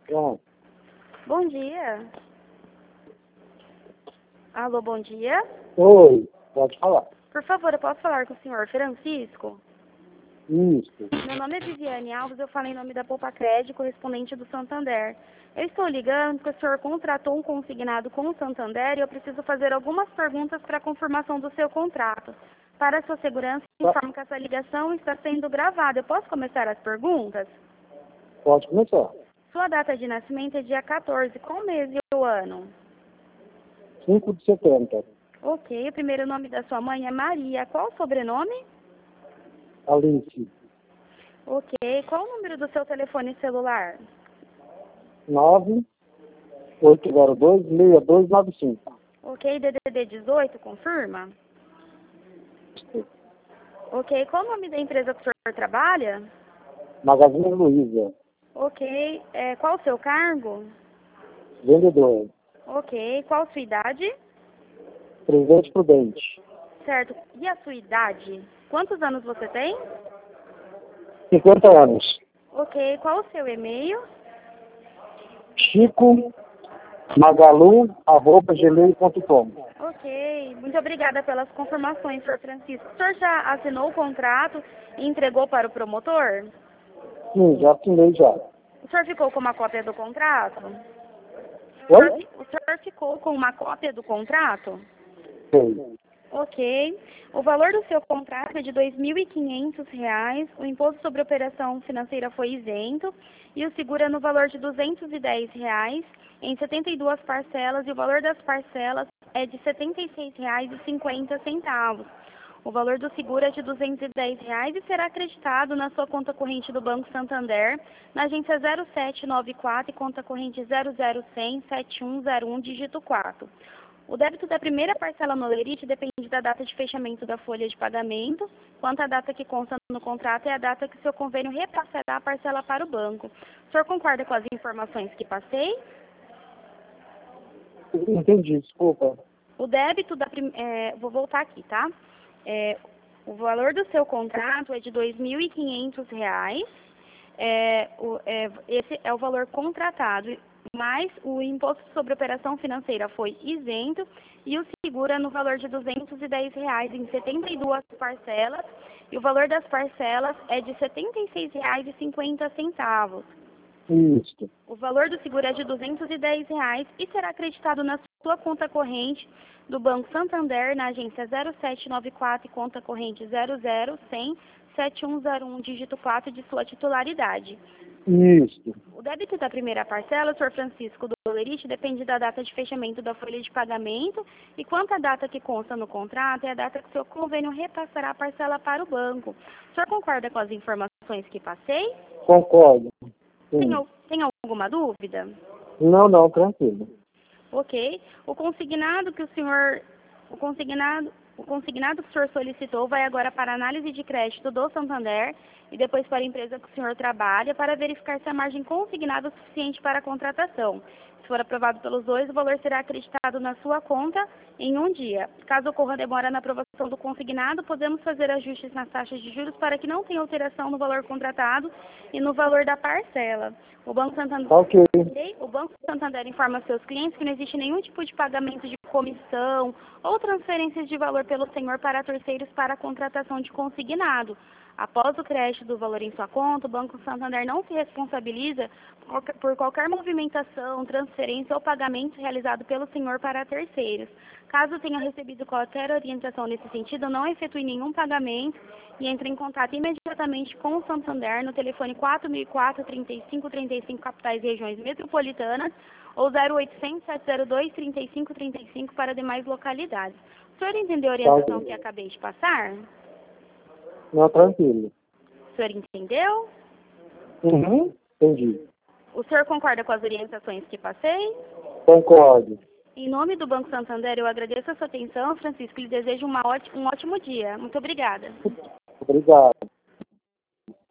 Pronto. Bom dia. Alô, bom dia. Oi, pode falar. Por favor, eu posso falar com o senhor Francisco? Isso. Meu nome é Viviane Alves, eu falo em nome da Poupa Crédito, correspondente do Santander. Eu estou ligando porque o senhor contratou um consignado com o Santander e eu preciso fazer algumas perguntas para a confirmação do seu contrato. Para a sua segurança, informo que essa ligação está sendo gravada. Eu posso começar as perguntas? Pode começar. Sua data de nascimento é dia 14. Qual mês e o ano? 5 de setembro. Ok, o primeiro nome da sua mãe é Maria. Qual o sobrenome? Alice. Ok, qual o número do seu telefone celular? 9-802-6295. Ok, DDD 18, confirma? Ok, qual o nome da empresa que o senhor trabalha? Magazine Luiza. Ok, qual o seu cargo? Vendedor. Ok, qual a sua idade? Presidente Prudente. Certo, e a sua idade? Quantos anos você tem? 50 anos. Ok, qual o seu e-mail? chico magalu@gmail.com. Ok, muito obrigada pelas confirmações, senhor Francisco. O senhor já assinou o contrato e entregou para o promotor? Sim, já assinei já. O senhor ficou com uma cópia do contrato? Oi? O senhor ficou com uma cópia do contrato? Sim. Ok. O valor do seu contrato é de R$ 2.500. O imposto sobre operação financeira foi isento e o seguro é no valor de R$ 210 em 72 parcelas e o valor das parcelas é de R$ 76,50. O valor do seguro é de R$ 210 e será acreditado na sua conta corrente do Banco Santander, na agência 0794 e conta corrente 00107101, dígito 4. O débito da primeira parcela no Olerite depende da data de fechamento da folha de pagamento, quanto à data que consta no contrato é a data que seu convênio repassará a parcela para o banco. O senhor concorda com as informações que passei? Entendi, desculpa. O débito da vou voltar aqui, tá? O valor do seu contrato é de R$ 2.500. Esse é o valor contratado, mas o imposto sobre operação financeira foi isento e o seguro é no valor de R$ 210 em 72 parcelas e o valor das parcelas é de R$ 76,50. Isso. O valor do seguro é de R$ 210 e será acreditado na sua conta corrente do Banco Santander, na agência 0794 e conta corrente 00107101, dígito 4 de sua titularidade. Isso. O débito da primeira parcela, Sr. Francisco do Olerite, depende da data de fechamento da folha de pagamento e quanto à data que consta no contrato é a data que o seu convênio repassará a parcela para o banco. O senhor concorda com as informações que passei? Concordo. Sim. Tem alguma dúvida? Não, tranquilo. Ok. O consignado que o senhor solicitou vai agora para a análise de crédito do Santander e depois para a empresa que o senhor trabalha para verificar se a margem consignada é suficiente para a contratação. Se for aprovado pelos dois, o valor será acreditado na sua conta em um dia. Caso ocorra demora na aprovação do consignado, podemos fazer ajustes nas taxas de juros para que não tenha alteração no valor contratado e no valor da parcela. O Banco Santander, Ok. o Banco Santander informa seus clientes que não existe nenhum tipo de pagamento de comissão ou transferências de valor pelo senhor para terceiros para a contratação de consignado. Após o crédito do valor em sua conta, o Banco Santander não se responsabiliza por qualquer movimentação, transferência ou pagamento realizado pelo senhor para terceiros. Caso tenha recebido qualquer orientação nesse sentido, não efetue nenhum pagamento e entre em contato imediatamente com o Santander no telefone 4004-3535, capitais e regiões metropolitanas, ou 0800-702-3535 para demais localidades. O senhor entendeu a orientação que acabei de passar? Não, tranquilo. O senhor entendeu? Entendi. O senhor concorda com as orientações que passei? Concordo. Em nome do Banco Santander, eu agradeço a sua atenção, Francisco, e lhe desejo um ótimo dia. Muito obrigada. Obrigado.